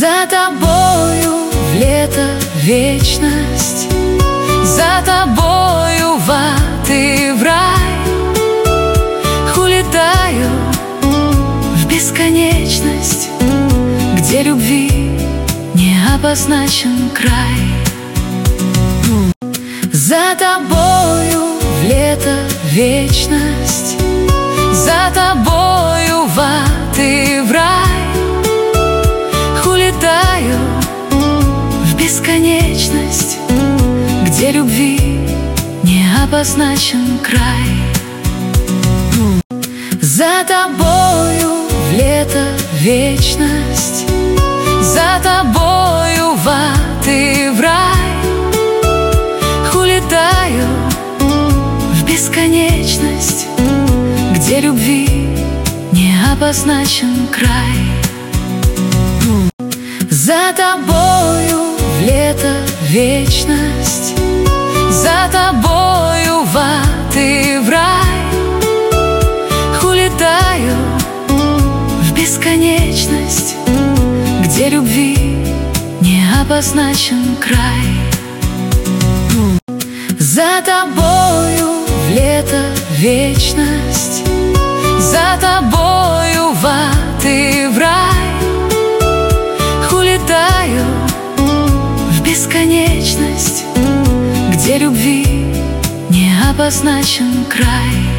За тобою в лето вечность, за тобою в ад и в рай. Улетаю в бесконечность, где любви не обозначен край. За тобою в лето вечность, за тобою в ад и в рай. Улетаю в бесконечность, где любви не обозначен край. За тобою в лето вечность, за тобою в ад и в рай. Улетаю в бесконечность, где любви не обозначен край. За тобою в лето вечность, за тобою в ад и в рай. Улетаю в бесконечность, где любви не обозначен край. За тобою в лето вечность, за тобою в ад и в рай. Улетаю в бесконечность, где любви не обозначен край.